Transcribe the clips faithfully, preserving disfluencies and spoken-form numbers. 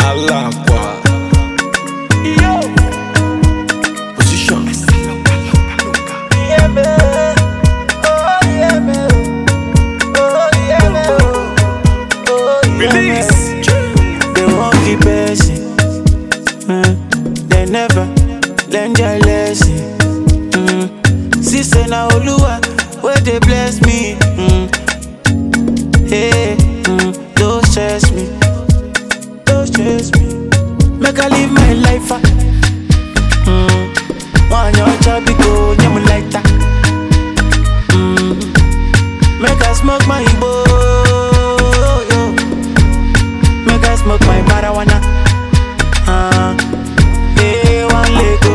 Alakwa. Yo. Position. Yeah, man. Oh, yeah, man. Oh, yeah, man. Oh, yeah, Release. man. They won't keep passing. Mm. They never learn their lesson. Mm. Sister na Oluwa, where they bless me. Mm. Hey, mm. Don't stress me. Don't stress me. Make I live my life. Ah. Mm. One your chubby go, nyam like that. Mm. Make I smoke my Igbo, yo. Make I smoke my marijuana. Uh, hey, one Lego,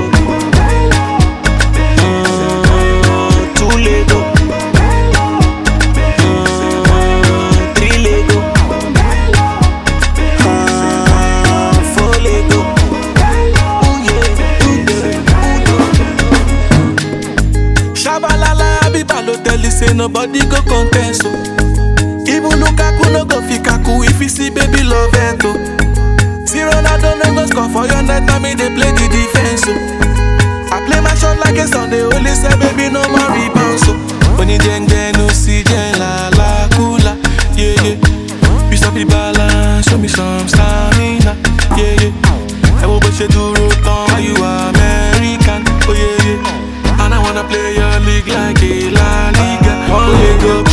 uh, two Lego, uh, three Lego, uh, four Lego. Ooh yeah, ooh yeah, ooh yeah. Shabalala, Abiba no tell you say nobody go contest. So. Even Lukaku no go fit kaku if you see baby love it. Oh. Zero Ronaldo no go score for your net, I mean they play the defense. So. I play my shot like a Sunday, only say baby no more rebound. So. When you deng deng no see jen la la kula, yeah yeah. You stop the balance, show me some stamina, yeah yeah. I will bet you do road on you American, oh yeah yeah. And I wanna play your league like a La Liga. One leg up,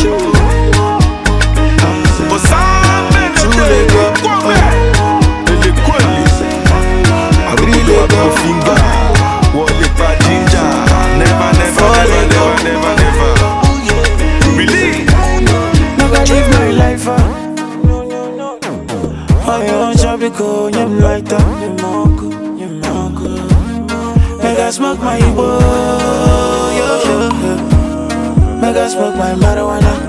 but some men two leg up. Ele kweli, three leg up finger. One leg pa ginger. Never, never, never, never, never, never. Believe. Never live my life. Oh, you want to go, you like that. Make I smoke my Igbo, yo, yo, yo. Make I smoke my marijuana.